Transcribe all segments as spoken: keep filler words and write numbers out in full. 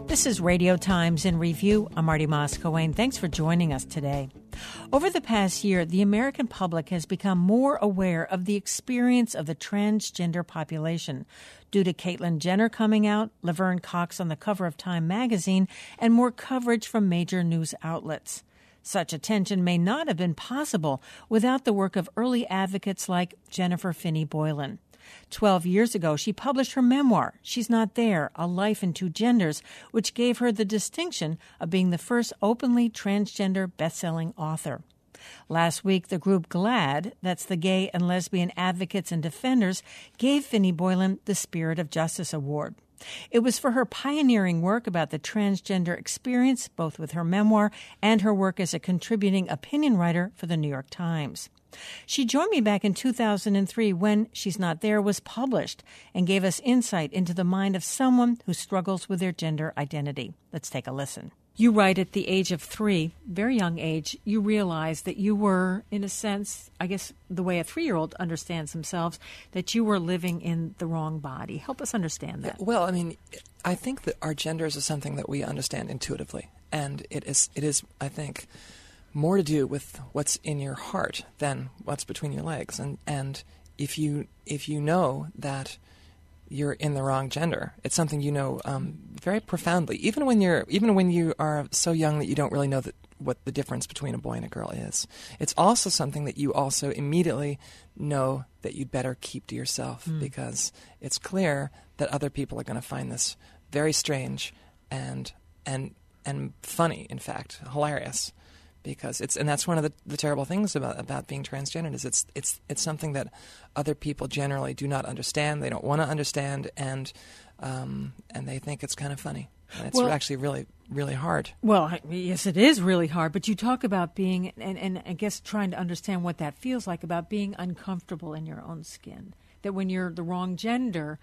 This is Radio Times in Review. I'm Marty Moscowane. Thanks for joining us today. Over the past year, the American public has become more aware of the experience of the transgender population due to Caitlyn Jenner coming out, Laverne Cox on the cover of Time magazine, and more coverage from major news outlets. Such attention may not have been possible without the work of early advocates like Jennifer Finney Boylan. Twelve years ago, she published her memoir, She's Not There, A Life in Two Genders, which gave her the distinction of being the first openly transgender best-selling author. Last week, the group GLAAD, that's the Gay and Lesbian Advocates and Defenders, gave Finney Boylan the Spirit of Justice Award. It was for her pioneering work about the transgender experience, both with her memoir and her work as a contributing opinion writer for the New York Times. She joined me back in two thousand three when She's Not There was published and gave us insight into the mind of someone who struggles with their gender identity. Let's take a listen. You write at the age of three, very young age, you realized that you were, in a sense, I guess the way a three-year-old understands themselves, that you were living in the wrong body. Help us understand that. Well, I mean, I think that our genders is something that we understand intuitively. And it is, it is, I think, more to do with what's in your heart than what's between your legs. And and if you if you know that you're in the wrong gender, it's something you know um, very profoundly. Even when you're even when you are so young that you don't really know that what the difference between a boy and a girl is. It's also something that you also immediately know that you'd better keep to yourself mm. because it's clear that other people are going to find this very strange and and and funny, in fact, hilarious. Because it's and that's one of the, the terrible things about about being transgender is it's it's it's something that other people generally do not understand. They don't want to understand, and um, and they think it's kind of funny. And it's well, actually really really hard. Well, yes, it is really hard. But you talk about being and, and I guess trying to understand what that feels like about being uncomfortable in your own skin. That when you're the wrong gender,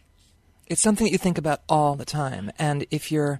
it's something that you think about all the time. And if you're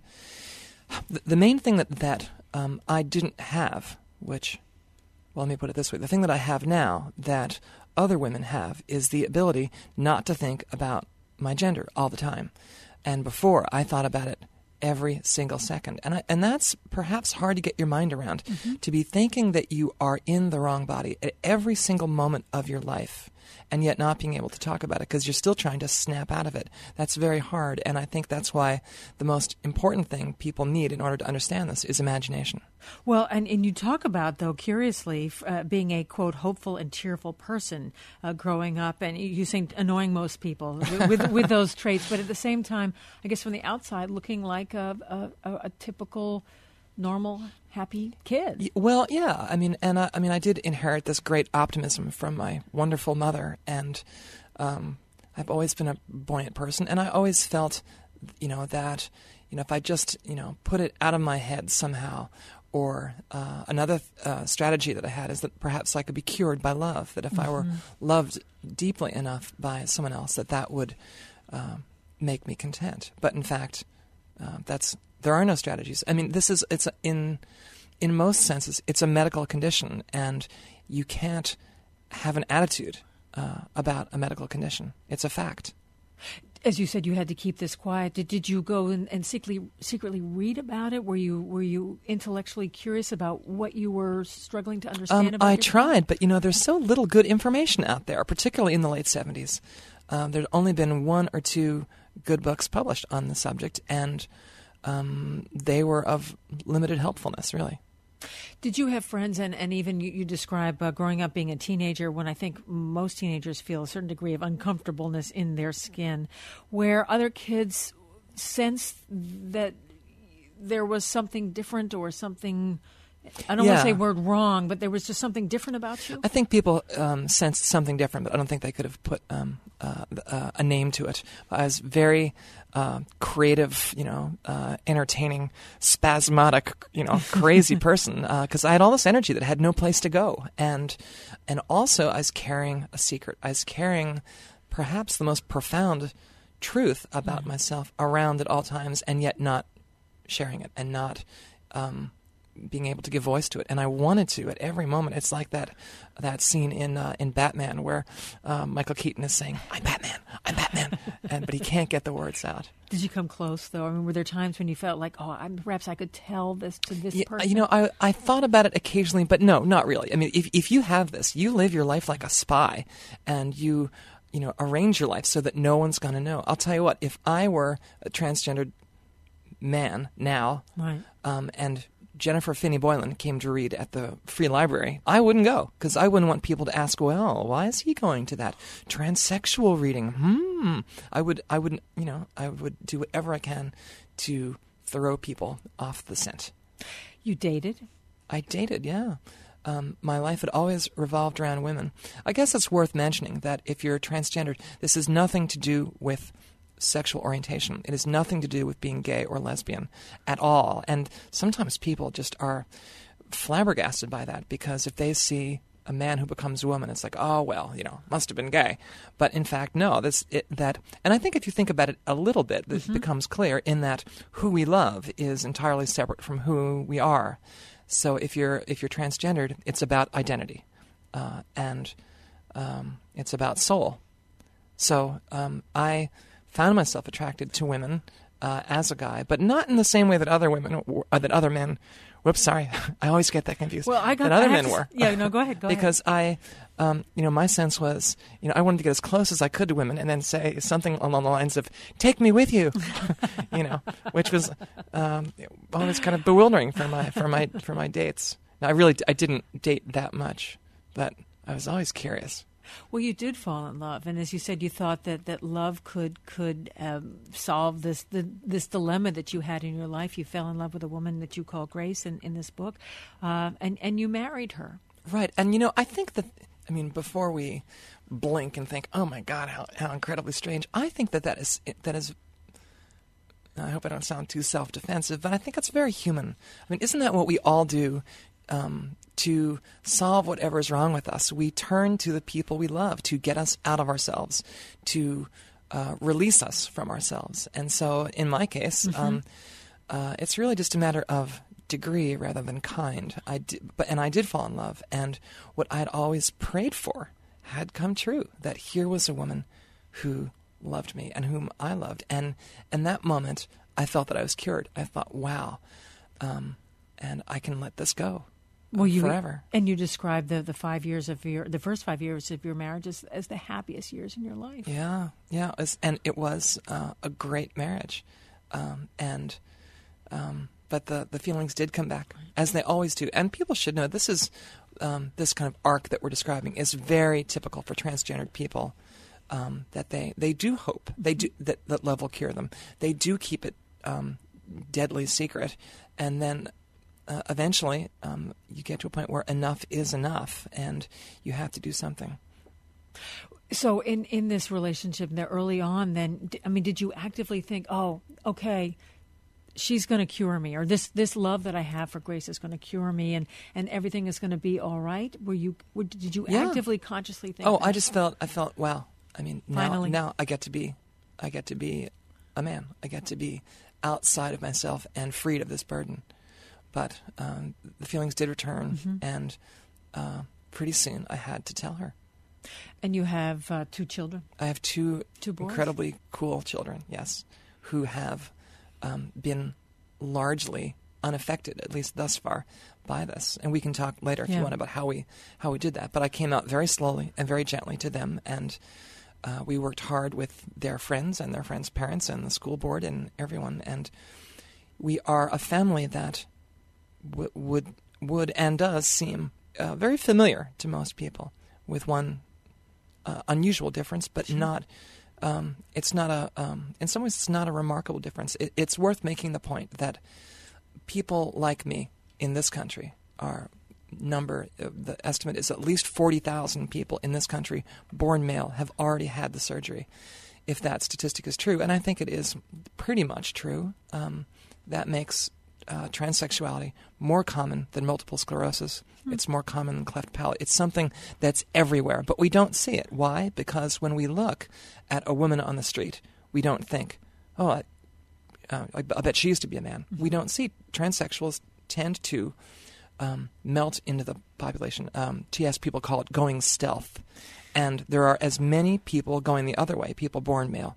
the, the main thing that that Um, I didn't have, which, well, let me put it this way. The thing that I have now that other women have is the ability not to think about my gender all the time. And before, I thought about it every single second. And I, and that's perhaps hard to get your mind around, mm-hmm. to be thinking that you are in the wrong body at every single moment of your life and yet not being able to talk about it because you're still trying to snap out of it. That's very hard, and I think that's why the most important thing people need in order to understand this is imagination. Well, and, and you talk about, though, curiously, uh, being a, quote, hopeful and cheerful person uh, growing up, and you say annoying most people with, with, with those traits, but at the same time, I guess from the outside, looking like a, a, a typical normal, happy kid. Well, yeah. I mean, and I, I mean, I did inherit this great optimism from my wonderful mother, and um, I've always been a buoyant person, and I always felt, you know, that, you know, if I just, you know, put it out of my head somehow, or uh, another uh, strategy that I had is that perhaps I could be cured by love, that if mm-hmm. I were loved deeply enough by someone else, that that would uh, make me content. But in fact, uh, that's there are no strategies. I mean, this is it's a, in in most senses it's a medical condition, and you can't have an attitude uh, about a medical condition. It's a fact. As you said, you had to keep this quiet. Did, did you go and, and secretly secretly read about it? Were you were you intellectually curious about what you were struggling to understand um, about I yourself? tried, but you know, there's so little good information out there, particularly in the late seventies. Um, there'd only been one or two good books published on the subject, and um, they were of limited helpfulness, really. Did you have friends, and, and even you, you describe uh, growing up being a teenager, when I think most teenagers feel a certain degree of uncomfortableness in their skin, where other kids sense that there was something different or something, I don't yeah. want to say word wrong, but there was just something different about you? I think people um, sensed something different, but I don't think they could have put um, uh, uh, a name to it. I was very uh, creative, you know, uh, entertaining, spasmodic, you know, crazy person, because uh, I had all this energy that had no place to go. And and also I was carrying a secret. I was carrying perhaps the most profound truth about mm-hmm. myself around at all times, and yet not sharing it and not um, being able to give voice to it. And I wanted to at every moment. It's like that that scene in uh, in Batman where uh, Michael Keaton is saying, "I'm Batman, I'm Batman," and but he can't get the words out. Did you come close, though? I mean, were there times when you felt like, oh, I'm, perhaps I could tell this to this Yeah, person? you know, I I thought about it occasionally, but no, not really. I mean, if if you have this, you live your life like a spy, and you, you know, arrange your life so that no one's going to know. I'll tell you what, if I were a transgendered man now, right. um, and Jennifer Finney Boylan came to read at the Free Library, I wouldn't go, because I wouldn't want people to ask, well, why is he going to that transsexual reading? Hmm. I would, I would, you know, I would do whatever I can to throw people off the scent. You dated? I dated, yeah. Um, my life had always revolved around women. I guess it's worth mentioning that if you're transgendered, this has nothing to do with sexual orientation. It has nothing to do with being gay or lesbian at all. And sometimes people just are flabbergasted by that, because if they see a man who becomes a woman, it's like, oh, well, you know, must have been gay. But in fact, no, this, it, that, and I think if you think about it a little bit, it mm-hmm. becomes clear in that who we love is entirely separate from who we are. So if you're, if you're transgendered, it's about identity, uh, and um, it's about soul. So um, I found myself attracted to women uh, as a guy, but not in the same way that other women, uh, that other men. Whoops, sorry, I always get that confused. Well, I got that other I men to, were. Yeah, no, go ahead, go because ahead. Because I, um, you know, my sense was, you know, I wanted to get as close as I could to women, and then say something along the lines of, "Take me with you," you know, which was um, always kind of bewildering for my for my for my dates. Now, I really I didn't date that much, but I was always curious. Well, you did fall in love, and as you said, you thought that, that love could could um, solve this the, this dilemma that you had in your life. You fell in love with a woman that you call Grace in, in this book, uh, and and you married her. Right, and you know, I think that I mean, before we blink and think, oh my God, how how incredibly strange, I think that that is that is. I hope I don't sound too self-defensive, but I think it's very human. I mean, isn't that what we all do? Um, to solve whatever is wrong with us, we turn to the people we love to get us out of ourselves, to uh, release us from ourselves. And so, in my case, mm-hmm. um, uh, it's really just a matter of degree rather than kind. I did, but and I did fall in love, and what I had always prayed for had come true. That here was a woman who loved me and whom I loved, and in that moment, I felt that I was cured. I thought, wow, um, and I can let this go. Well, you, forever. And you described the, the five years of your the first five years of your marriage as, as the happiest years in your life. Yeah, yeah, it was, and it was uh, a great marriage, um, and um, but the the feelings did come back, as they always do. And people should know this is um, this kind of arc that we're describing is very typical for transgendered people. Um, that they, they do hope they do that, that love will cure them. They do keep it um, deadly secret, and then. Uh, eventually, um, you get to a point where enough is enough, and you have to do something. So, in, in this relationship, there early on, then, I mean, did you actively think, "Oh, okay, she's going to cure me," or this this love that I have for Grace is going to cure me, and, and everything is going to be all right? Were you? Were, did you yeah. actively, consciously think? Oh, that? I just felt. I felt. Wow. I mean, now, Finally. now I get to be, I get to be a man. I get to be outside of myself and freed of this burden. But um, the feelings did return, mm-hmm. and uh, pretty soon I had to tell her. And you have uh, two children? I have two, two boys? incredibly cool children, yes, who have um, been largely unaffected, at least thus far, by this. And we can talk later if yeah. you want about how we how we did that. But I came out very slowly and very gently to them, and uh, we worked hard with their friends and their friends' parents and the school board and everyone. And we are a family that w- would would and does seem uh, very familiar to most people, with one uh, unusual difference, but sure. not. Um, it's not a. Um, in some ways, it's not a remarkable difference. It, it's worth making the point that people like me in this country are number. Uh, the estimate is at least forty thousand people in this country, born male, have already had the surgery. If that statistic is true, and I think it is pretty much true, um, that makes uh, transsexuality more common than multiple sclerosis. Mm. It's more common than cleft palate. It's something that's everywhere, but we don't see it. Why? Because when we look at a woman on the street, we don't think, oh, I, uh, I, I bet she used to be a man. Mm-hmm. We don't see transsexuals tend to um, melt into the population. Um, T S people call it going stealth. And there are as many people going the other way, people born male,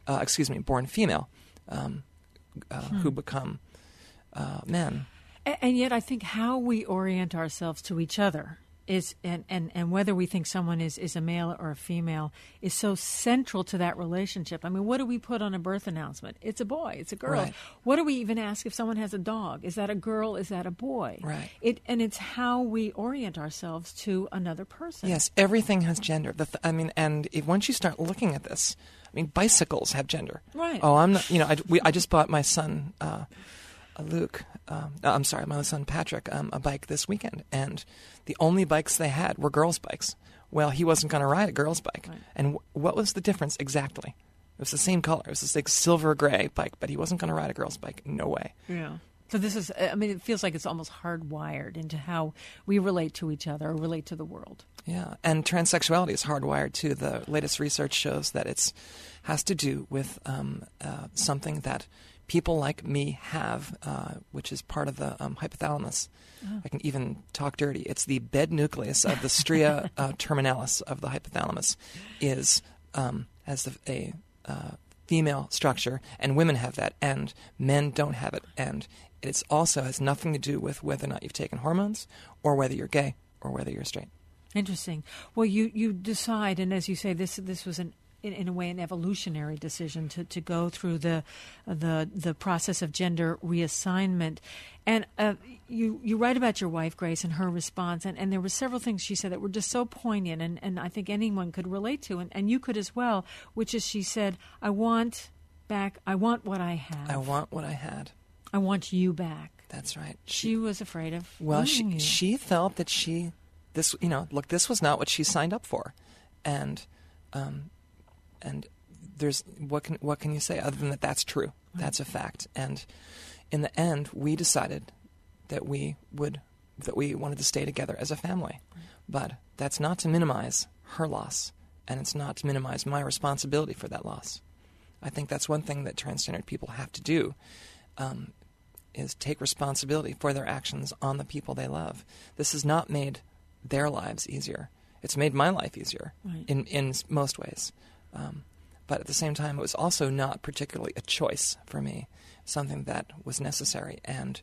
uh, excuse me, born female, um, uh, hmm. who become uh, men. And, and yet I think how we orient ourselves to each other is, and, and, and whether we think someone is, is a male or a female, is so central to that relationship. I mean, what do we put on a birth announcement? It's a boy. It's a girl. Right. What do we even ask if someone has a dog? Is that a girl? Is that a boy? Right. It, and it's how we orient ourselves to another person. Yes, everything has gender. The th- I mean, and if, once you start looking at this, I mean, bicycles have gender. Right. Oh, I'm not, you know, I, we, I just bought my son, uh, Luke, um, I'm sorry, my son Patrick, um, a bike this weekend, and the only bikes they had were girls' bikes. Well, he wasn't going to ride a girl's bike. Right. And w- what was the difference exactly? It was the same color. It was this like silver gray bike, but he wasn't going to ride a girl's bike. No way. Yeah. So this is, I mean, it feels like it's almost hardwired into how we relate to each other or relate to the world. Yeah, and transsexuality is hardwired too. The latest research shows that it's has to do with um, uh, something that people like me have, uh, which is part of the um, hypothalamus. Oh. I can even talk dirty. It's the bed nucleus of the stria uh, terminalis of the hypothalamus is um, as the, a uh, female structure, and women have that, and men don't have it. And it also has nothing to do with whether or not you've taken hormones or whether you're gay or whether you're straight. Interesting. Well, you, you decide, and as you say, this this was an In, in a way, an evolutionary decision to, to go through the the the process of gender reassignment. And uh, you you write about your wife, Grace, and her response, and, and there were several things she said that were just so poignant, and, and I think anyone could relate to, and, and you could as well, which is she said, I want back, I want what I have. I want what I had. I want you back. That's right. She, she was afraid of Well, losing she, you. she felt that she, this, you know, look, this was not what she signed up for. And... Um, And there's what can what can you say other than that? That's true. Right. That's a fact. And in the end, we decided that we would that we wanted to stay together as a family. Right. But that's not to minimize her loss, and it's not to minimize my responsibility for that loss. I think that's one thing that transgendered people have to do, um, is take responsibility for their actions on the people they love. This has not made their lives easier. It's made my life easier right. in in most ways. Um, but at the same time, it was also not particularly a choice for me, something that was necessary. And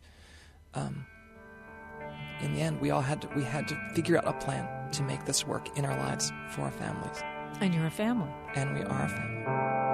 um, in the end, we all had to, we had to figure out a plan to make this work in our lives for our families. And you're a family. And we are a family.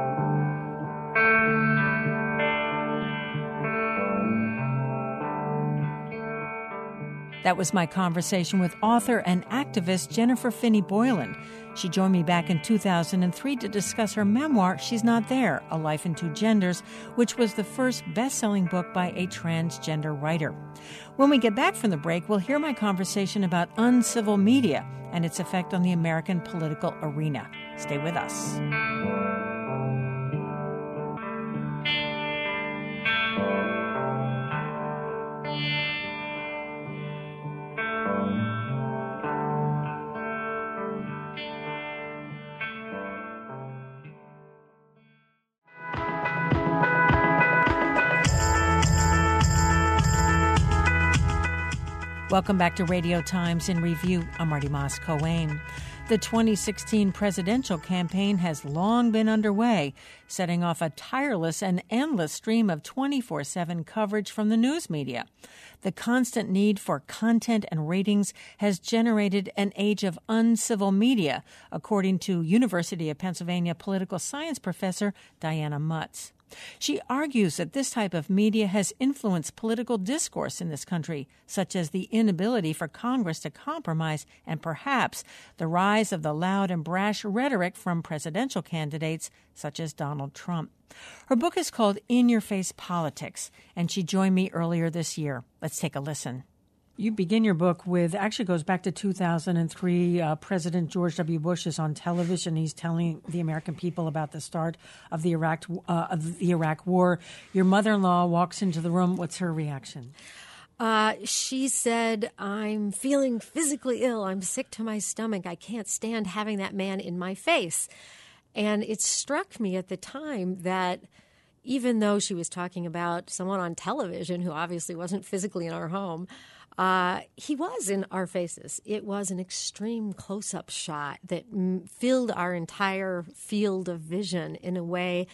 That was my conversation with author and activist Jennifer Finney Boylan. She joined me back in two thousand three to discuss her memoir, She's Not There, A Life in Two Genders, which was the first best-selling book by a transgender writer. When we get back from the break, we'll hear my conversation about uncivil media and its effect on the American political arena. Stay with us. Welcome back to Radio Times in Review. I'm Marty Moss-Coane. The twenty sixteen presidential campaign has long been underway, setting off a tireless and endless stream of twenty-four seven coverage from the news media. The constant need for content and ratings has generated an age of uncivil media, according to University of Pennsylvania political science professor Diana Mutz. She argues that this type of media has influenced political discourse in this country, such as the inability for Congress to compromise and perhaps the rise of the loud and brash rhetoric from presidential candidates such as Donald Trump. Her book is called In Your Face Politics, and she joined me earlier this year. Let's take a listen. You begin your book with, actually goes back to two thousand three. Uh, President George W. Bush is on television. He's telling the American people about the start of the Iraq uh, of the Iraq War. Your mother-in-law walks into the room. What's her reaction? Uh, she said, I'm feeling physically ill. I'm sick to my stomach. I can't stand having that man in my face. And it struck me at the time that even though she was talking about someone on television who obviously wasn't physically in our home, Uh, he was in our faces. It was an extreme close-up shot that m- filled our entire field of vision in a way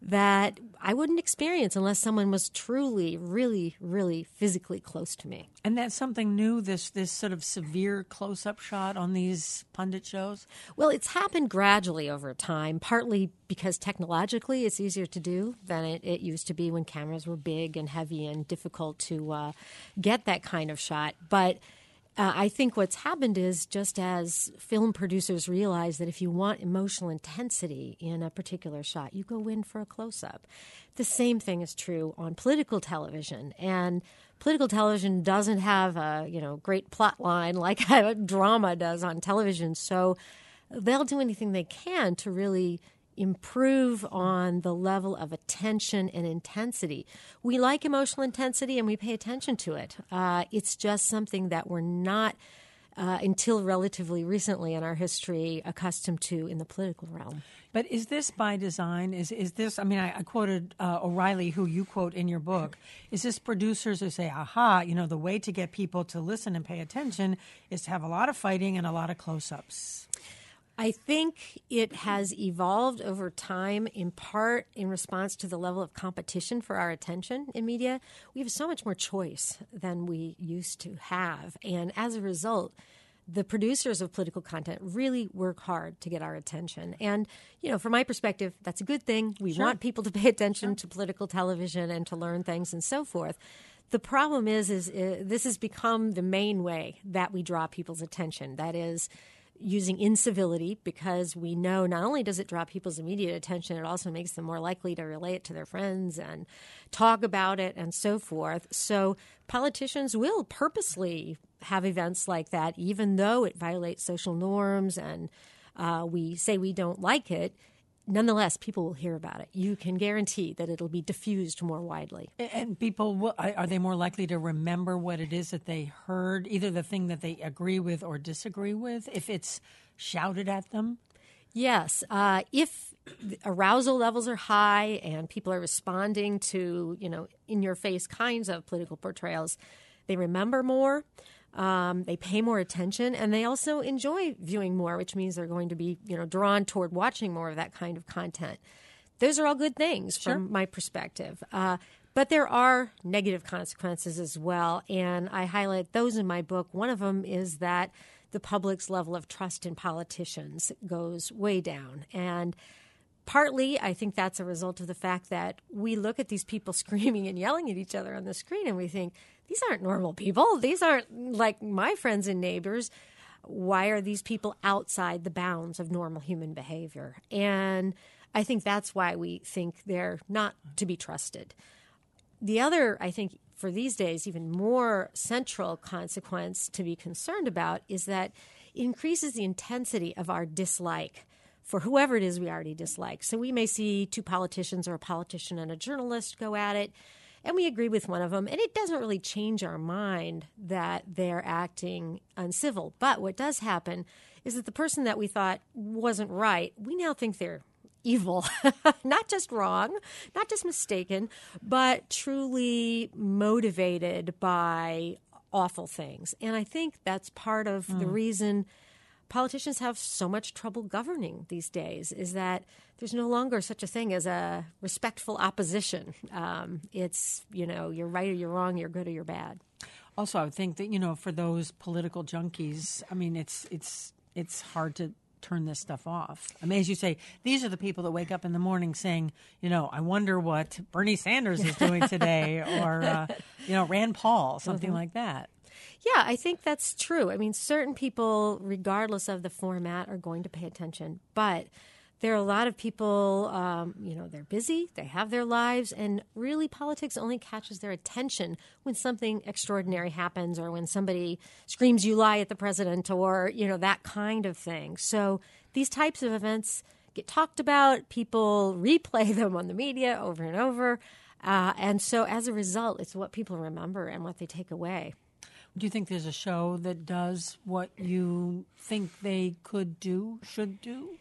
that I wouldn't experience unless someone was truly, really, really physically close to me. And that's something new, this this sort of severe close-up shot on these pundit shows? Well, it's happened gradually over time, partly because technologically it's easier to do than it, it used to be when cameras were big and heavy and difficult to uh, get that kind of shot. But Uh, I think what's happened is just as film producers realize that if you want emotional intensity in a particular shot, you go in for a close-up. The same thing is true on political television. And political television doesn't have a you know great plot line like a drama does on television. So they'll do anything they can to really improve on the level of attention and intensity. We like emotional intensity and we pay attention to it. Uh, it's just something that we're not, uh, until relatively recently in our history, accustomed to in the political realm. But is this by design? Is is this, I mean, I, I quoted uh, O'Reilly, who you quote in your book. Is this producers who say, aha, you know, the way to get people to listen and pay attention is to have a lot of fighting and a lot of close-ups? I think it has evolved over time, in part in response to the level of competition for our attention in media. We have so much more choice than we used to have. And as a result, the producers of political content really work hard to get our attention. And, you know, from my perspective, that's a good thing. We Sure. want people to pay attention sure. to political television and to learn things and so forth. The problem is, is uh, this has become the main way that we draw people's attention. That is, using incivility, because we know not only does it draw people's immediate attention, it also makes them more likely to relate it to their friends and talk about it and so forth. So politicians will purposely have events like that, even though it violates social norms and uh, we say we don't like it. Nonetheless, people will hear about it. You can guarantee that it'll be diffused more widely. And people, will, are they more likely to remember what it is that they heard, either the thing that they agree with or disagree with, if it's shouted at them? Yes. Uh, if arousal levels are high and people are responding to, you know, in-your-face kinds of political portrayals, they remember more. Um, they pay more attention, and they also enjoy viewing more, which means they're going to be, you know, drawn toward watching more of that kind of content. Those are all good things Sure. from my perspective. Uh, but there are negative consequences as well, and I highlight those in my book. One of them is that the public's level of trust in politicians goes way down. And partly, I think that's a result of the fact that we look at these people screaming and yelling at each other on the screen, and we think, these aren't normal people. These aren't like my friends and neighbors. Why are these people outside the bounds of normal human behavior? And I think that's why we think they're not to be trusted. The other, I think, for these days, even more central consequence to be concerned about is that it increases the intensity of our dislike for whoever it is we already dislike. So we may see two politicians or a politician and a journalist go at it, and we agree with one of them, and it doesn't really change our mind that they're acting uncivil. But what does happen is that the person that we thought wasn't right, we now think they're evil, not just wrong, not just mistaken, but truly motivated by awful things. And I think that's part of mm. the reason politicians have so much trouble governing these days, is that there's no longer such a thing as a respectful opposition. Um, it's, you know, you're right or you're wrong, you're good or you're bad. Also, I would think that, you know, for those political junkies, I mean, it's it's it's hard to turn this stuff off. I mean, as you say, these are the people that wake up in the morning saying, you know, I wonder what Bernie Sanders is doing today, or, uh, you know, Rand Paul, something mm-hmm. like that. Yeah, I think that's true. I mean, certain people, regardless of the format, are going to pay attention. But there are a lot of people, um, you know, they're busy, they have their lives, and really politics only catches their attention when something extraordinary happens, or when somebody screams, "You lie," at the president, or, you know, that kind of thing. So these types of events get talked about. People replay them on the media over and over. Uh, and so as a result, it's what people remember and what they take away. Do you think there's a show that does what you think they could do, should do?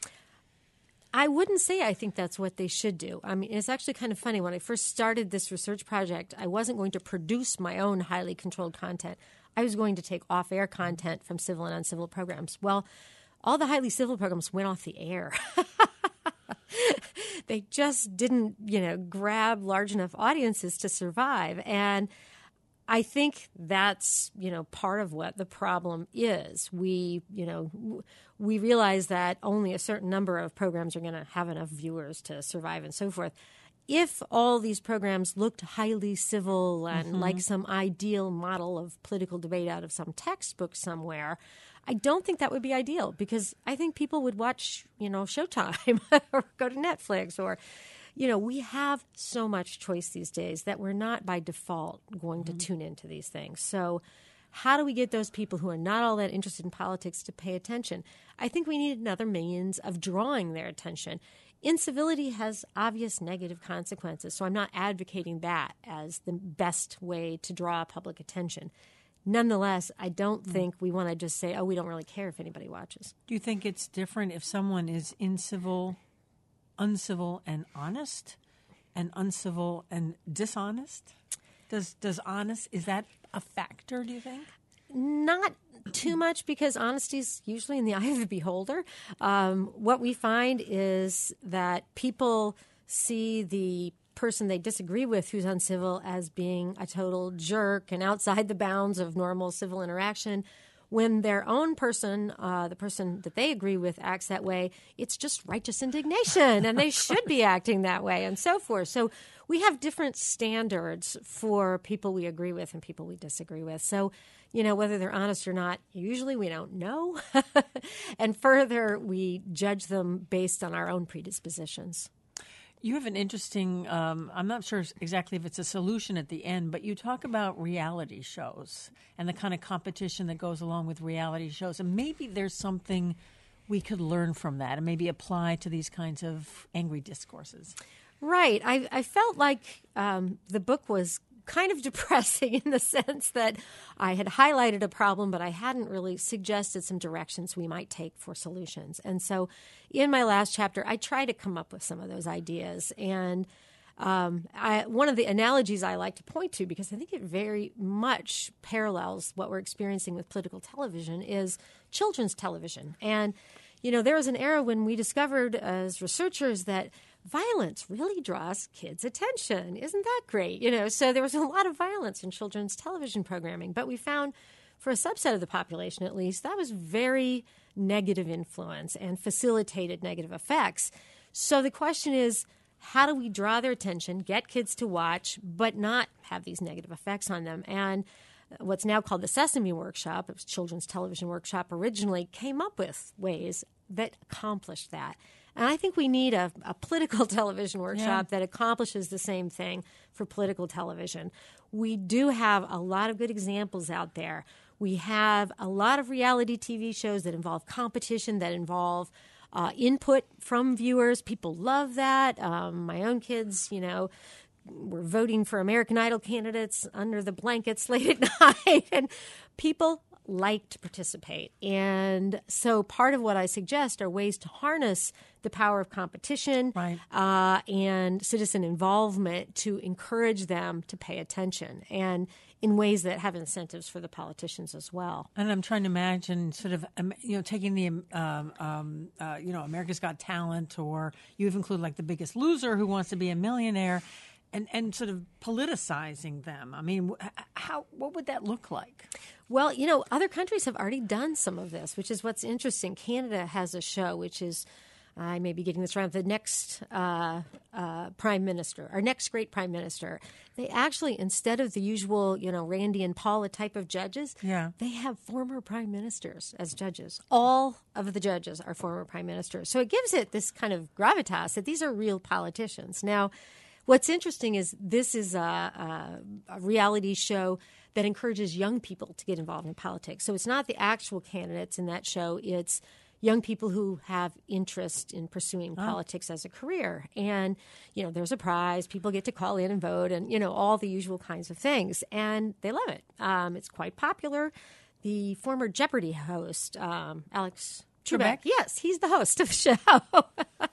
I wouldn't say I think that's what they should do. I mean, it's actually kind of funny. When I first started this research project, I wasn't going to produce my own highly controlled content. I was going to take off-air content from civil and uncivil programs. Well, all the highly civil programs went off the air. they just didn't, you know, grab large enough audiences to survive. And I think that's, you know, part of what the problem is. We, you know, we realize that only a certain number of programs are going to have enough viewers to survive and so forth. If all these programs looked highly civil and mm-hmm. like some ideal model of political debate out of some textbook somewhere, I don't think that would be ideal, because I think people would watch, you know, Showtime or go to Netflix or, you know, we have so much choice these days that we're not by default going mm-hmm. to tune into these things. So how do we get those people who are not all that interested in politics to pay attention? I think we need another means of drawing their attention. Incivility has obvious negative consequences, so I'm not advocating that as the best way to draw public attention. Nonetheless, I don't think we want to just say, oh, we don't really care if anybody watches. Do you think it's different if someone is incivil, uncivil, and honest, and uncivil and dishonest? Does does honest, is that a factor, do you think? Not too much, because honesty is usually in the eye of the beholder. Um, what we find is that people see the person they disagree with who's uncivil as being a total jerk and outside the bounds of normal civil interaction. When their own person, uh, the person that they agree with, acts that way, it's just righteous indignation, and they should be acting that way, and so forth. So we have different standards for people we agree with and people we disagree with. So, you know, whether they're honest or not, usually we don't know. And further, we judge them based on our own predispositions. You have an interesting, um, I'm not sure exactly if it's a solution at the end, but you talk about reality shows and the kind of competition that goes along with reality shows. And maybe there's something we could learn from that and maybe apply to these kinds of angry discourses. Right. I, I felt like um, the book was kind of depressing in the sense that I had highlighted a problem, but I hadn't really suggested some directions we might take for solutions. And so in my last chapter, I try to come up with some of those ideas. And um, I, one of the analogies I like to point to, because I think it very much parallels what we're experiencing with political television, is children's television. And, you know, there was an era when we discovered as researchers that violence really draws kids' attention. Isn't that great? You know, so there was a lot of violence in children's television programming, but we found for a subset of the population, at least, that was very negative influence and facilitated negative effects. So the question is, how do we draw their attention, get kids to watch, but not have these negative effects on them? And what's now called the Sesame Workshop, it was Children's Television Workshop originally, came up with ways that accomplished that. And I think we need a, a political television workshop yeah. that accomplishes the same thing for political television. We do have a lot of good examples out there. We have a lot of reality T V shows that involve competition, that involve uh, input from viewers. People love that. Um, my own kids, you know, were voting for American Idol candidates under the blankets late at night. And people like to participate. And so part of what I suggest are ways to harness the power of competition right. uh, and citizen involvement to encourage them to pay attention, and in ways that have incentives for the politicians as well. And I'm trying to imagine sort of, you know, taking the, um, um, uh, you know, America's Got Talent, or you even include like The Biggest Loser, Who Wants to Be a Millionaire, and, and sort of politicizing them. I mean, how what would that look like? Well, you know, other countries have already done some of this, which is what's interesting. Canada has a show which is, I may be getting this wrong, the next uh, uh, prime minister, our next great prime minister. They actually, instead of the usual, you know, Randy and Paula type of judges, yeah. they have former prime ministers as judges. All of the judges are former prime ministers. So it gives it this kind of gravitas that these are real politicians. Now, what's interesting is this is a, a, a reality show that encourages young people to get involved in politics. So it's not the actual candidates in that show. It's young people who have interest in pursuing oh. politics as a career. And, you know, there's a prize. People get to call in and vote and, you know, all the usual kinds of things. And they love it. Um, it's quite popular. The former Jeopardy host, um, Alex Trebek, yes, he's the host of the show.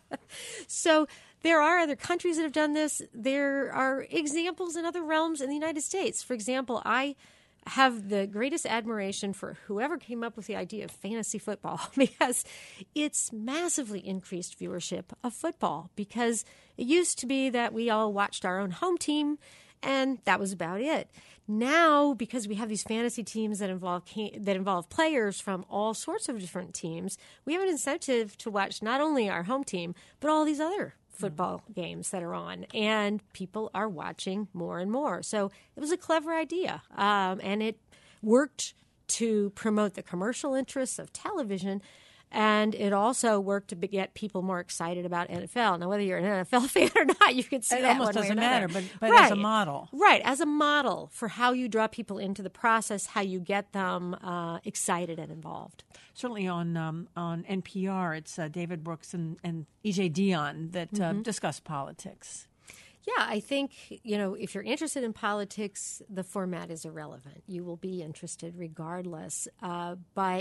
So there are other countries that have done this. There are examples in other realms in the United States. For example, I have the greatest admiration for whoever came up with the idea of fantasy football because it's massively increased viewership of football because it used to be that we all watched our own home team and that was about it. Now, because we have these fantasy teams that involve that involve players from all sorts of different teams, we have an incentive to watch not only our home team, but all these other football mm-hmm. games that are on. And people are watching more and more. So it was a clever idea. Um, and it worked to promote the commercial interests of television. And it also worked to get people more excited about N F L. Now, whether you're an N F L fan or not, you can see it that almost one way or doesn't another. matter, but, but right. as a model. Right, as a model for how you draw people into the process, how you get them uh, excited and involved. Certainly on um, on N P R, it's uh, David Brooks and, and E J Dionne that mm-hmm. uh, discuss politics. Yeah, I think, you know, if you're interested in politics, the format is irrelevant. You will be interested regardless. Uh, but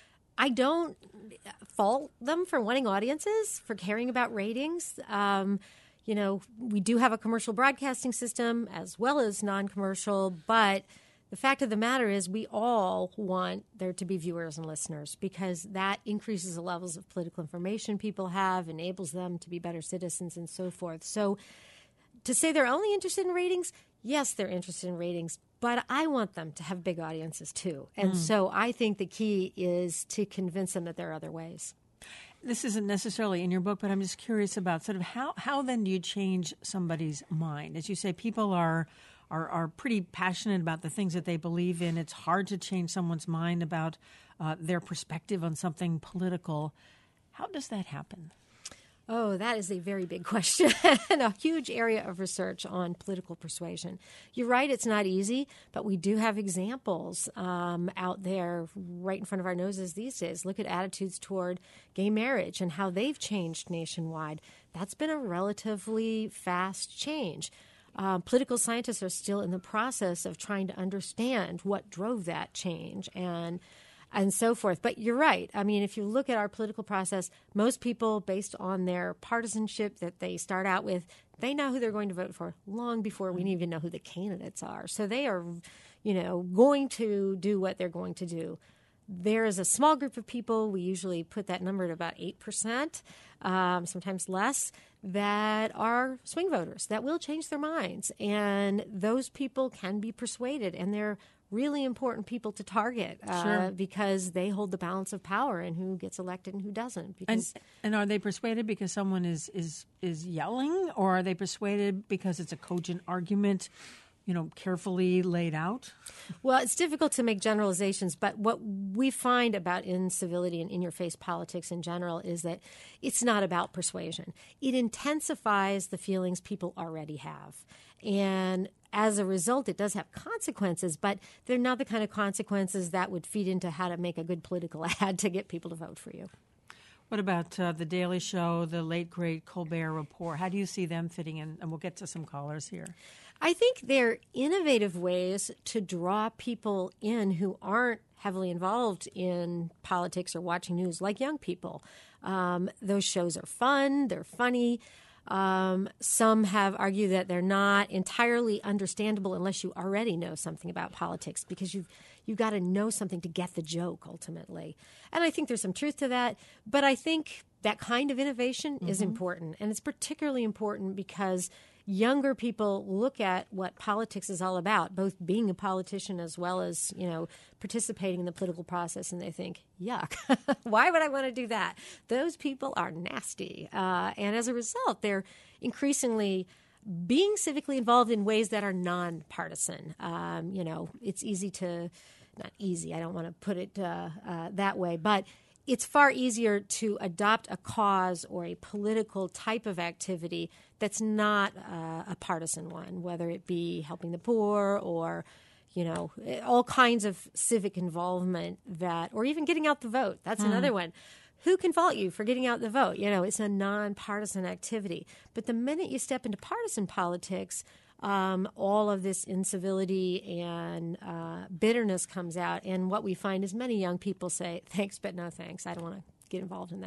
I don't fault them for wanting audiences, for caring about ratings. Um, you know, we do have a commercial broadcasting system as well as non-commercial, but the fact of the matter is we all want there to be viewers and listeners because that increases the levels of political information people have, enables them to be better citizens and so forth. So to say they're only interested in ratings, yes, they're interested in ratings, but I want them to have big audiences too. And mm. so I think the key is to convince them that there are other ways. This isn't necessarily in your book, but I'm just curious about sort of how, how then do you change somebody's mind? As you say, people are, are, are pretty passionate about the things that they believe in. It's hard to change someone's mind about uh, their perspective on something political. How does that happen? Oh, that is a very big question and a huge area of research on political persuasion. You're right, it's not easy, but we do have examples um, out there right in front of our noses these days. Look at attitudes toward gay marriage and how they've changed nationwide. That's been a relatively fast change. Uh, political scientists are still in the process of trying to understand what drove that change and and so forth. But you're right. I mean, if you look at our political process, most people, based on their partisanship that they start out with, they know who they're going to vote for long before we even know who the candidates are. So they are, you know, going to do what they're going to do. There is a small group of people, we usually put that number at about eight percent, um, sometimes less, that are swing voters, that will change their minds. And those people can be persuaded, and they're really important people to target uh, sure. because they hold the balance of power and who gets elected and who doesn't. Because and, and are they persuaded because someone is, is, is yelling, or are they persuaded because it's a cogent argument, you know, carefully laid out? Well, it's difficult to make generalizations, but what we find about incivility and in-your-face politics in general is that it's not about persuasion. It intensifies the feelings people already have. And as a result, it does have consequences, but they're not the kind of consequences that would feed into how to make a good political ad to get people to vote for you. What about uh, The Daily Show, the late, great Colbert Report? How do you see them fitting in? And we'll get to some callers here. I think they're innovative ways to draw people in who aren't heavily involved in politics or watching news, like young people. Um, those shows are fun. They're funny. Um, some have argued that they're not entirely understandable unless you already know something about politics, because you've you've got to know something to get the joke ultimately. And I think there's some truth to that. But I think that kind of innovation mm-hmm. is important, and it's particularly important because younger people look at what politics is all about, both being a politician as well as, you know, participating in the political process, and they think, yuck, why would I want to do that? Those people are nasty. Uh, and as a result, they're increasingly being civically involved in ways that are nonpartisan. Um, you know, it's easy to, not easy, I don't want to put it uh, uh, that way, but it's far easier to adopt a cause or a political type of activity that's not uh, a partisan one, whether it be helping the poor or, you know, all kinds of civic involvement that, or even getting out the vote. That's mm. another one. Who can fault you for getting out the vote? You know, it's a nonpartisan activity. But the minute you step into partisan politics, Um, all of this incivility and uh, bitterness comes out. And what we find is many young people say, thanks, but no thanks. I don't want to get involved in that.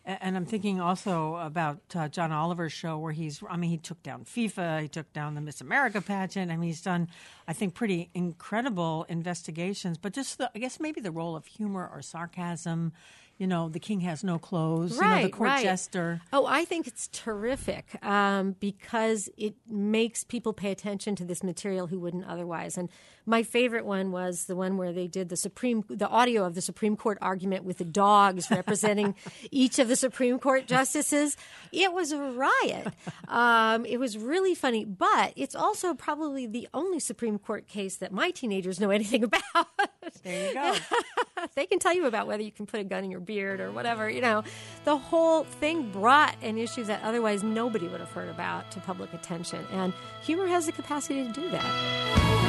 And I'm thinking also about uh, John Oliver's show where he's, I mean, he took down FIFA, he took down the Miss America pageant. I mean, he's done, I think, pretty incredible investigations. But just, the, I guess, maybe the role of humor or sarcasm. You know, the king has no clothes. Right, you know, the court right. jester. Oh, I think it's terrific um, because it makes people pay attention to this material who wouldn't otherwise. And my favorite one was the one where they did the Supreme, the audio of the Supreme Court argument with the dogs representing each of the Supreme Court justices. It was a riot. Um, it was really funny, but it's also probably the only Supreme Court case that my teenagers know anything about. There you go. They can tell you about whether you can put a gun in your beard or whatever. You know, the whole thing brought an issue that otherwise nobody would have heard about to public attention. And humor has the capacity to do that.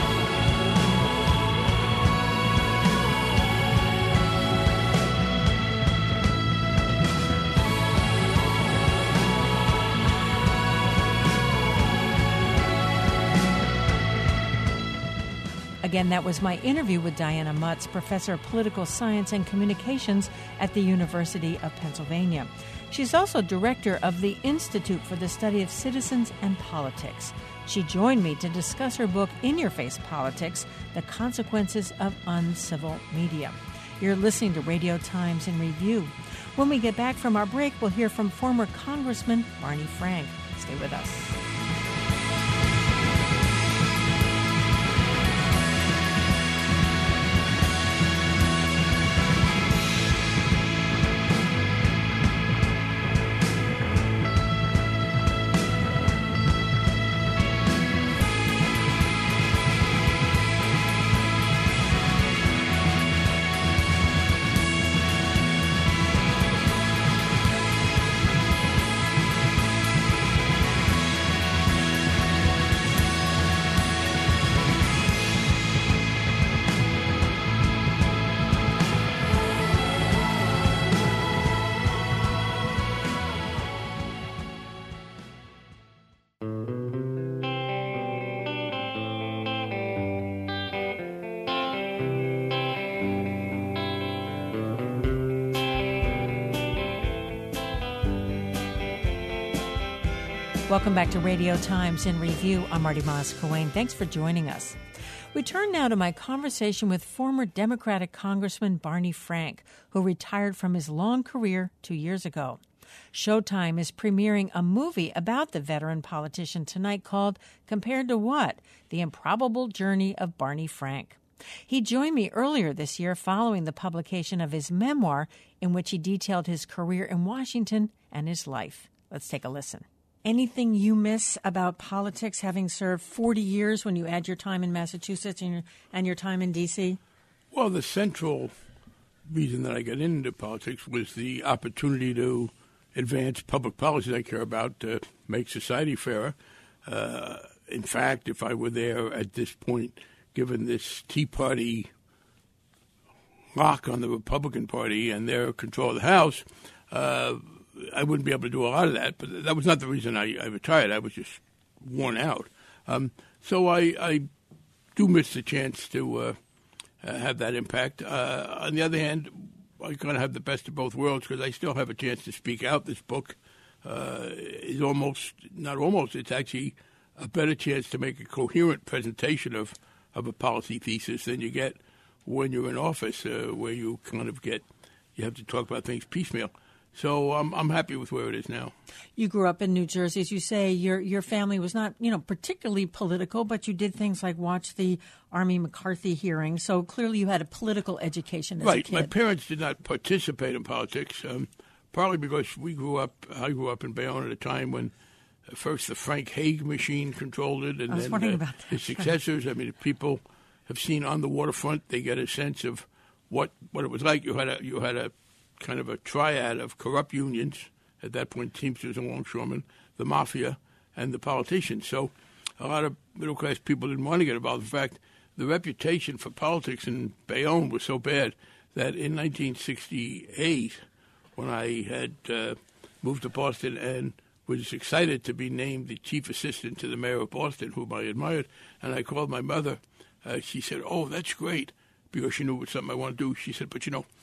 Again, that was my interview with Diana Mutz, professor of political science and communications at the University of Pennsylvania. She's also director of the Institute for the Study of Citizens and Politics. She joined me to discuss her book, In Your Face Politics, The Consequences of Uncivil Media. You're listening to Radio Times in Review. When we get back from our break, we'll hear from former Congressman Barney Frank. Stay with us. Welcome back to Radio Times in Review. I'm Marty Moss-Coane. Thanks for joining us. We turn now to my conversation with former Democratic Congressman Barney Frank, who retired from his long career two years ago. Showtime is premiering a movie about the veteran politician tonight called Compared to What? The Improbable Journey of Barney Frank. He joined me earlier this year following the publication of his memoir in which he detailed his career in Washington and his life. Let's take a listen. Anything you miss about politics, having served forty years when you add your time in Massachusetts and your, and your time in D C? Well, the central reason that I got into politics was the opportunity to advance public policies I care about, to make society fairer. Uh, in fact, if I were there at this point, given this Tea Party lock on the Republican Party and their control of the House, uh, I wouldn't be able to do a lot of that, but that was not the reason I, I retired. I was just worn out. Um, so I, I do miss the chance to uh, uh, have that impact. Uh, on the other hand, I kind of have the best of both worlds because I still have a chance to speak out. This book uh, is almost, not almost, it's actually a better chance to make a coherent presentation of, of a policy thesis than you get when you're in office, uh, where you kind of get, you have to talk about things piecemeal. So um, I'm happy with where it is now. You grew up in New Jersey. As you say, your your family was not, you know, particularly political, but you did things like watch the Army McCarthy hearings. So clearly you had a political education as right. a kid. My parents did not participate in politics, um, partly because we grew up, I grew up in Bayonne at a time when uh, first the Frank Hague machine controlled it, and I was then wondering uh, about that. his successors. I mean, if people have seen On the Waterfront, they get a sense of what, what it was like. You had a you had a kind of a triad of corrupt unions, at that point Teamsters and Longshoremen, the mafia, and the politicians. So a lot of middle-class people didn't want to get involved. In fact, the reputation for politics in Bayonne was so bad that in nineteen sixty-eight, when I had uh, moved to Boston and was excited to be named the chief assistant to the mayor of Boston, whom I admired, and I called my mother, uh, she said, "Oh, that's great," because she knew it was something I wanted to do. She said, "But, you know,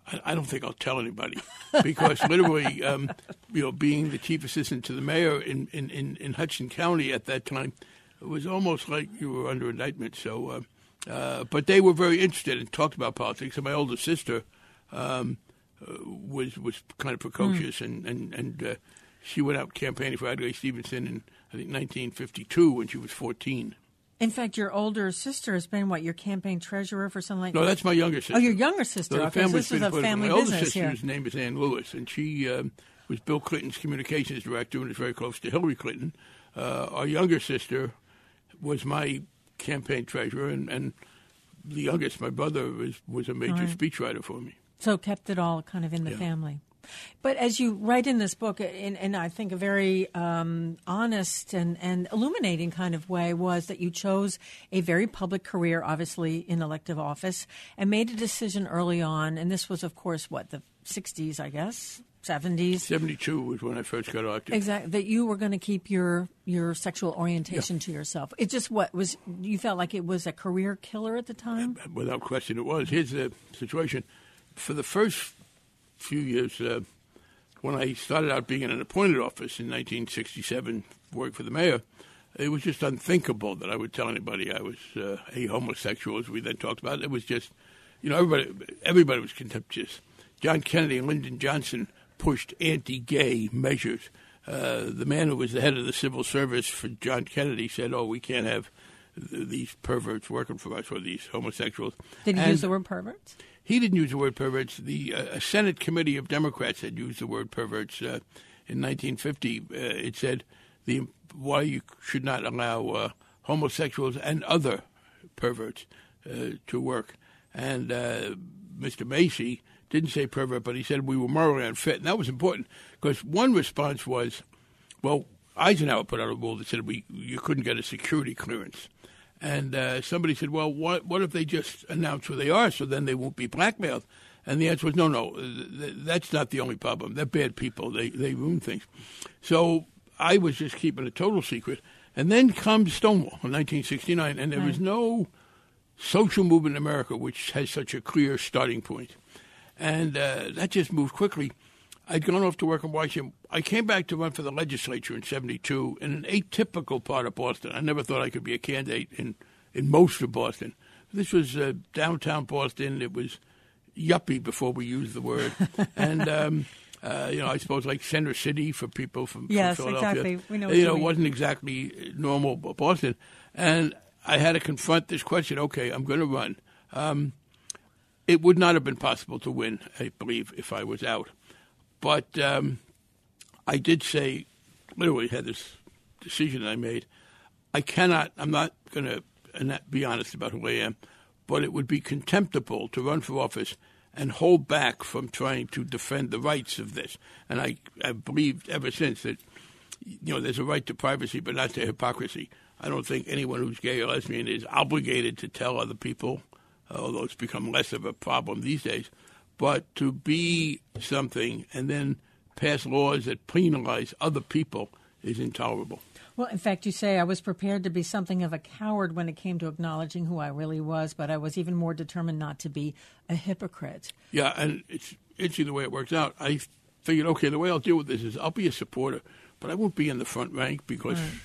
I, I don't think I'll tell anybody because literally, um, you know, being the chief assistant to the mayor in, in, in, in Hudson County at that time, it was almost like you were under indictment. So, uh, uh, but they were very interested and talked about politics. And my older sister um, uh, was was kind of precocious, mm. and and and uh, she went out campaigning for Adlai Stevenson in I think nineteen fifty-two when she was fourteen. In fact, your older sister has been, what, your campaign treasurer for something like that? No, that's my younger sister. Oh, your younger sister. So the okay, so this is a family my business older sister's here. name is Ann Lewis, and she um, was Bill Clinton's communications director and is very close to Hillary Clinton. Uh, our younger sister was my campaign treasurer, and, and the youngest, my brother, was, was a major right. speechwriter for me. So kept it all kind of in the yeah. family. But as you write in this book, in, in I think a very um, honest and, and illuminating kind of way, was that you chose a very public career, obviously in elective office, and made a decision early on. And this was, of course, what, the sixties, I guess, seventies? seventy-two was when I first got elected. Exactly. That you were going to keep your, your sexual orientation yeah. to yourself. It just, what, was you felt like it was a career killer at the time? Without question it was. Here's the situation. For the first few years, uh, when I started out being in an appointed office in nineteen sixty-seven, worked for the mayor, it was just unthinkable that I would tell anybody I was uh, a homosexual, as we then talked about. It was just, you know, everybody everybody was contemptuous. John Kennedy and Lyndon Johnson pushed anti-gay measures. Uh, the man who was the head of the civil service for John Kennedy said, oh, we can't have th- these perverts working for us, or these homosexuals. Did he and use the word perverts? He didn't use the word perverts. The uh, Senate committee of Democrats had used the word perverts uh, in nineteen fifty. Uh, it said the why you should not allow uh, homosexuals and other perverts uh, to work. And uh, Mister Macy didn't say pervert, but he said we were morally unfit. And that was important because one response was, well, Eisenhower put out a rule that said we you couldn't get a security clearance. And uh, somebody said, well, what what if they just announce who they are so then they won't be blackmailed? And the answer was, no, no, th- that's not the only problem. They're bad people. They they ruin things. So I was just keeping a total secret. And then comes Stonewall in nineteen sixty-nine, and there right. was no social movement in America which has such a clear starting point. And uh, that just moved quickly. I'd gone off to work in Washington. I came back to run for the legislature in seventy-two in an atypical part of Boston. I never thought I could be a candidate in, in most of Boston. This was uh, downtown Boston. It was yuppie before we used the word. and, um, uh, you know, I suppose like Center City for people from, yes, from Philadelphia. Yes, exactly. We know what you you know, mean. It wasn't exactly normal Boston. And I had to confront this question, okay, I'm going to run. Um, it would not have been possible to win, I believe, if I was out. But um, I did say, literally had this decision I made. I cannot, I'm not going to be honest about who I am, but it would be contemptible to run for office and hold back from trying to defend the rights of this. And I, I've believed ever since that, you know, there's a right to privacy, but not to hypocrisy. I don't think anyone who's gay or lesbian is obligated to tell other people, although it's become less of a problem these days. But to be something and then pass laws that penalize other people is intolerable. Well, in fact, you say I was prepared to be something of a coward when it came to acknowledging who I really was, but I was even more determined not to be a hypocrite. Yeah, and it's interesting the way it works out. I figured, okay, the way I'll deal with this is I'll be a supporter, but I won't be in the front rank because... Right.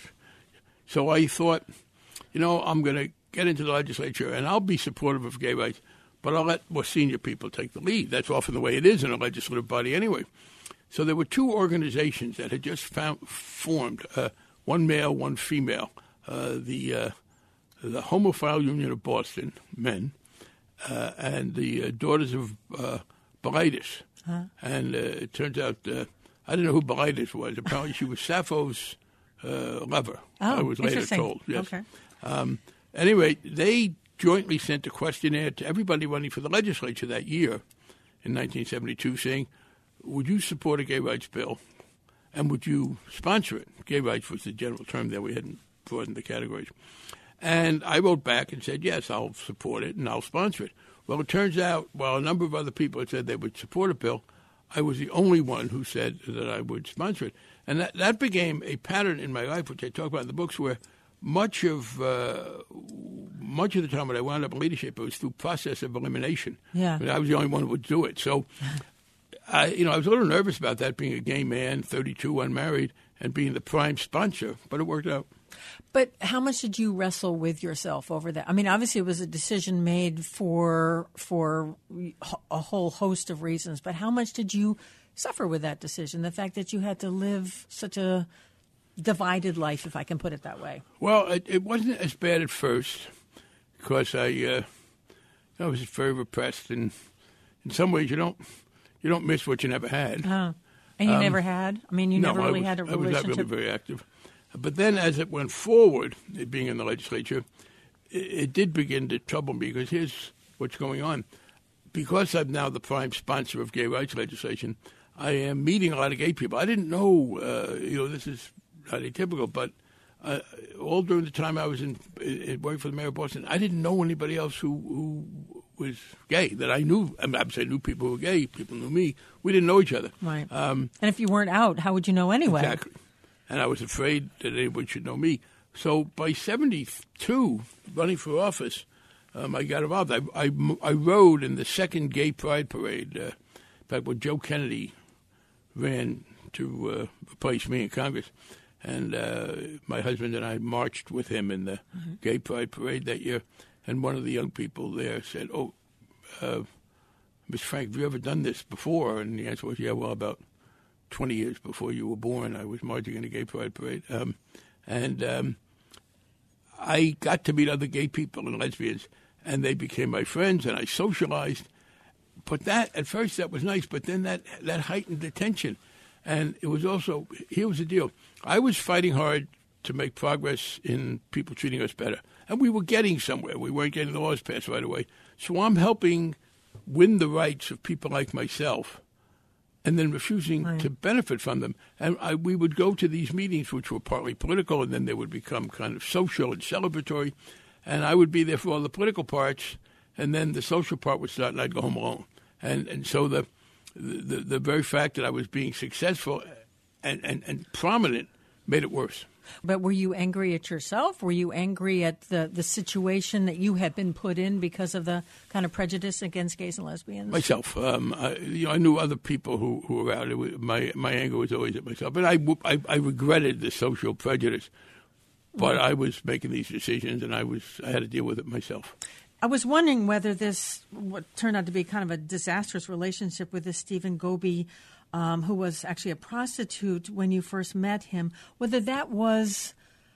So I thought, you know, I'm going to get into the legislature and I'll be supportive of gay rights, but I'll let more senior people take the lead. That's often the way it is in a legislative body anyway. So there were two organizations that had just found, formed, uh, one male, one female, uh, the uh, the Homophile Union of Boston, men, uh, and the uh, Daughters of uh, Bilitis. Huh? And uh, it turns out, uh, I didn't know who Bilitis was. Apparently she was Sappho's uh, lover. Oh, I was later interesting. told. Yes. Okay. Um, anyway, they jointly sent a questionnaire to everybody running for the legislature that year in nineteen seventy-two saying, would you support a gay rights bill and would you sponsor it? Gay rights was the general term there. We hadn't broadened the categories. And I wrote back and said, yes, I'll support it and I'll sponsor it. Well, it turns out, while a number of other people had said they would support a bill, I was the only one who said that I would sponsor it. And that, that became a pattern in my life, which I talk about in the books, where much of uh, much of the time when I wound up in leadership, it was through process of elimination. Yeah. I mean, I was the only one who would do it. So, I, you know, I was a little nervous about that, being a gay man, thirty-two, unmarried, and being the prime sponsor, but it worked out. But how much did you wrestle with yourself over that? I mean, obviously it was a decision made for for a whole host of reasons, but how much did you suffer with that decision, the fact that you had to live such a divided life, if I can put it that way? Well, it, it wasn't as bad at first because I, uh, I was very repressed, and in some ways you don't you don't miss what you never had. Oh. And you Um, never had? I mean, you no, never really I was, had a I was not relationship? really very active. But then as it went forward, it being in the legislature, it, it did begin to trouble me because here's what's going on. Because I'm now the prime sponsor of gay rights legislation, I am meeting a lot of gay people. I didn't know, uh, you know, this is not atypical, but uh, all during the time I was in, in working for the mayor of Boston, I didn't know anybody else who, who was gay that I knew. I mean, I knew people who were gay. People knew me. We didn't know each other. Right. Um, and if you weren't out, how would you know anyway? Exactly. And I was afraid that anyone should know me. So by seventy-two, running for office, um, I got involved. I, I, I rode in the second Gay Pride Parade. Uh, in fact, when Joe Kennedy ran to uh, replace me in Congress, and uh, my husband and I marched with him in the mm-hmm. Gay Pride Parade that year. And one of the young people there said, "Oh, uh, Mister Frank, have you ever done this before?" And the answer was, "Yeah, well, about twenty years before you were born, I was marching in a Gay Pride Parade." Um, and um, I got to meet other gay people and lesbians, and they became my friends, and I socialized. But that, at first, that was nice, but then that, that heightened the tension. And it was also, here was the deal. I was fighting hard to make progress in people treating us better. And we were getting somewhere. We weren't getting the laws passed right away. So I'm helping win the rights of people like myself and then refusing right. to benefit from them. And I, we would go to these meetings, which were partly political, and then they would become kind of social and celebratory. And I would be there for all the political parts, and then the social part would start, and I'd go home alone. And and so the the, the very fact that I was being successful and, and, and prominent made it worse. But were you angry at yourself? Were you angry at the, the situation that you had been put in because of the kind of prejudice against gays and lesbians? Myself. Um, I, you know, I knew other people who, who were out. It was, my my anger was always at myself. But I, I, I regretted the social prejudice. But I was making these decisions, and I was I had to deal with it myself. I was wondering whether this, what turned out to be kind of a disastrous relationship with this Stephen Goby, um, who was actually a prostitute when you first met him, whether that was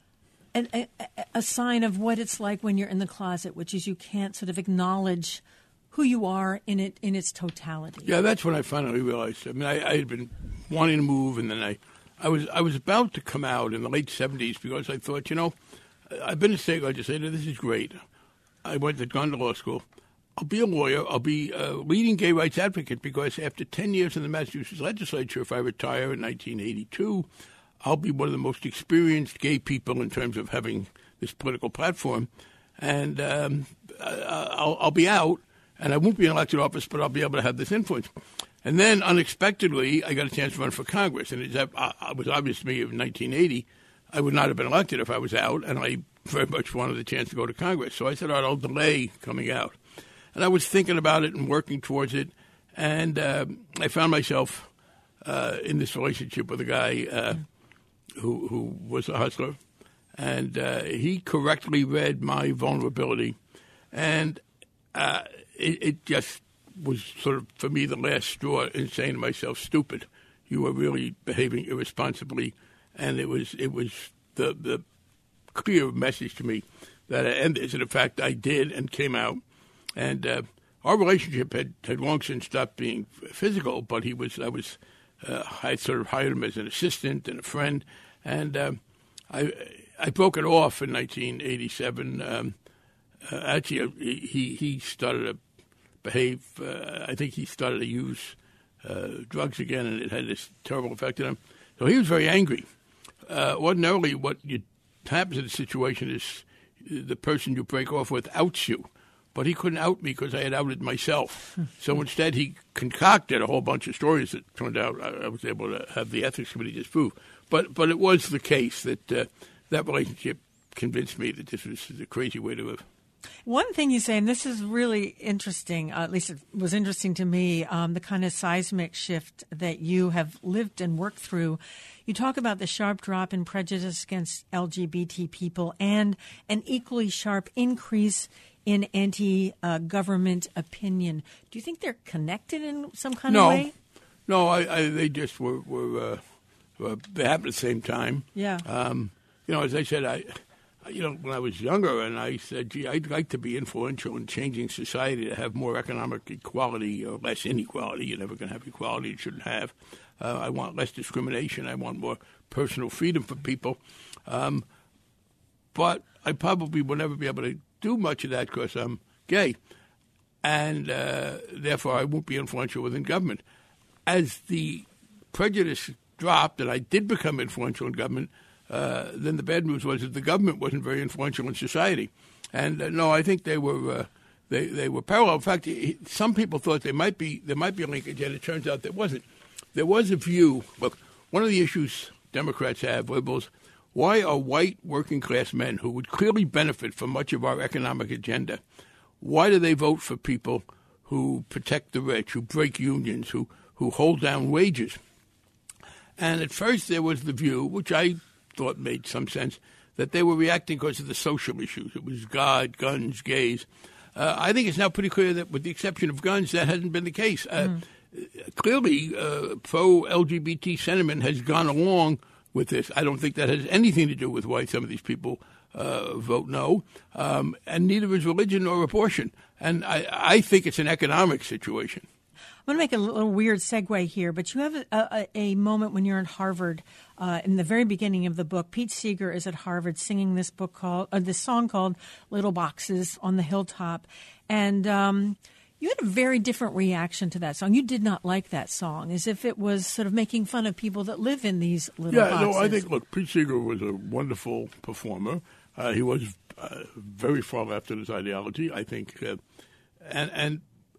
an, a, a sign of what it's like when you're in the closet, which is you can't sort of acknowledge who you are in it in its totality. Yeah, that's when I finally realized. I mean, I, I had been wanting to move, and then I, I was I was about to come out in the late seventies because I thought, you know, I've been a state legislator. This is great. I went to gone to law school. I'll be a lawyer. I'll be a leading gay rights advocate because after ten years in the Massachusetts legislature, if I retire in nineteen eighty-two, I'll be one of the most experienced gay people in terms of having this political platform. And um, I'll, I'll be out, and I won't be in elected office, but I'll be able to have this influence. And then, unexpectedly, I got a chance to run for Congress. And it was obvious to me in nineteen eighty I would not have been elected if I was out, and I very much wanted the chance to go to Congress. So I said, all right, I'll delay coming out. And I was thinking about it and working towards it, and uh, I found myself uh, in this relationship with a guy uh, who, who was a hustler, and uh, he correctly read my vulnerability, and uh, it, it just was sort of, for me, the last straw in saying to myself, stupid, you are really behaving irresponsibly, and it was it was the, the clear message to me that I end this, and in fact, I did and came out. And uh, our relationship had, had long since stopped being physical, but he was I was uh, I sort of hired him as an assistant and a friend, and uh, I I broke it off in nineteen eighty-seven. Um, uh, actually, he he started to behave. Uh, I think he started to use uh, drugs again, and it had this terrible effect on him. So he was very angry. Uh, ordinarily, what you, happens in the situation is the person you break off with outs you. But he couldn't out me because I had outed myself. So instead, he concocted a whole bunch of stories that turned out I, I was able to have the ethics committee disprove. But but it was the case that uh, that relationship convinced me that this was a crazy way to live. One thing you say, and this is really interesting, uh, at least it was interesting to me, um, the kind of seismic shift that you have lived and worked through. You talk about the sharp drop in prejudice against L G B T people and an equally sharp increase in anti-government uh, opinion. Do you think they're connected in some kind no. of way? No, I, I, they just were, were, uh, were, they happened at the same time. Yeah. Um, you know, as I said, I... You know, when I was younger, and I said, gee, I'd like to be influential in changing society to have more economic equality or less inequality. You're never going to have equality. You shouldn't have. Uh, I want less discrimination. I want more personal freedom for people. Um, but I probably will never be able to do much of that because I'm gay. And uh, therefore, I won't be influential within government. As the prejudice dropped and I did become influential in government, Uh, then the bad news was that the government wasn't very influential in society. And uh, no, I think they were uh, they they were parallel. In fact, he, some people thought there might be there might be a linkage, and it turns out there wasn't. There was a view. Look, one of the issues Democrats have, liberals, why are white working class men who would clearly benefit from much of our economic agenda, why do they vote for people who protect the rich, who break unions, who who hold down wages? And at first there was the view, which I thought made some sense, that they were reacting because of the social issues. It was God, guns, gays. Uh, I think it's now pretty clear that with the exception of guns, that hasn't been the case. Uh, mm. Clearly, uh, pro-L G B T sentiment has gone along with this. I don't think that has anything to do with why some of these people uh, vote no, um, and neither is religion or abortion. And I, I think it's an economic situation. I'm going to make a little weird segue here, but you have a, a, a moment when you're in Harvard. Uh, in the very beginning of the book, Pete Seeger is at Harvard singing this book called, uh, this song called "Little Boxes on the Hilltop," and um, you had a very different reaction to that song. You did not like that song, as if it was sort of making fun of people that live in these little yeah, boxes. Yeah, no, I think look, Pete Seeger was a wonderful performer. Uh, he was uh, very far left in his ideology, I think, uh, and and.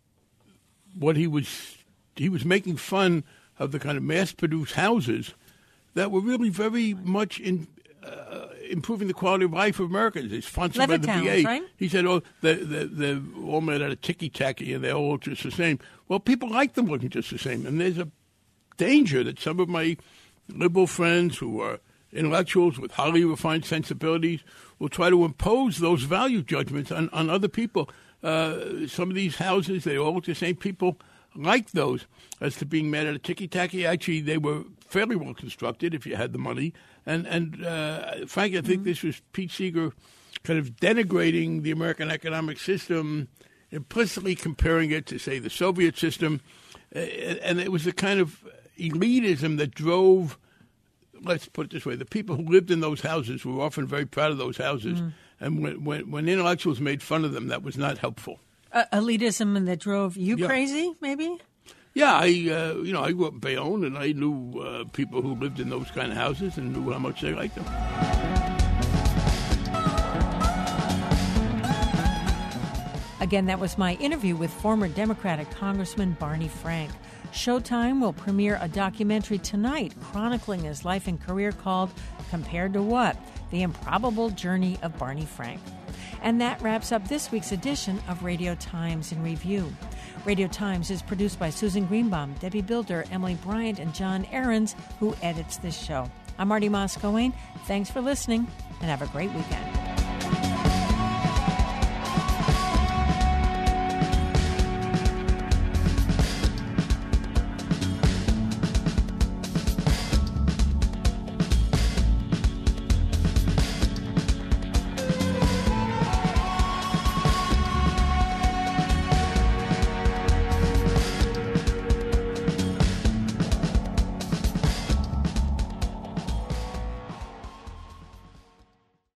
What he was, he was making fun of the kind of mass-produced houses that were really very much in uh, improving the quality of life of Americans. It's sponsored by the V A. Right? He said, "Oh, they're, they're, they're all made out of ticky-tacky, and they're all just the same." Well, people like them looking just the same, and there's a danger that some of my liberal friends who are intellectuals with highly refined sensibilities will try to impose those value judgments on, on other people. Uh, some of these houses, they all look the same. People like those. As to being made out of ticky-tacky, actually, they were fairly well constructed if you had the money. And, and uh, frankly, I think mm-hmm. this was Pete Seeger kind of denigrating the American economic system, implicitly comparing it to, say, the Soviet system. Uh, and it was the kind of elitism that drove, let's put it this way, the people who lived in those houses were often very proud of those houses. Mm-hmm. And when, when, when intellectuals made fun of them, that was not helpful. Uh, elitism that drove you yeah. crazy, maybe? Yeah, I uh, you know I grew up in Bayonne, and I knew uh, people who lived in those kind of houses and knew how much they liked them. Again, that was my interview with former Democratic Congressman Barney Frank. Showtime will premiere a documentary tonight chronicling his life and career called Compared to What? The Improbable Journey of Barney Frank. And that wraps up this week's edition of Radio Times in Review. Radio Times is produced by Susan Greenbaum, Debbie Bilder, Emily Bryant, and John Ahrens, who edits this show. I'm Marty Moss-Coane. Thanks for listening, and have a great weekend.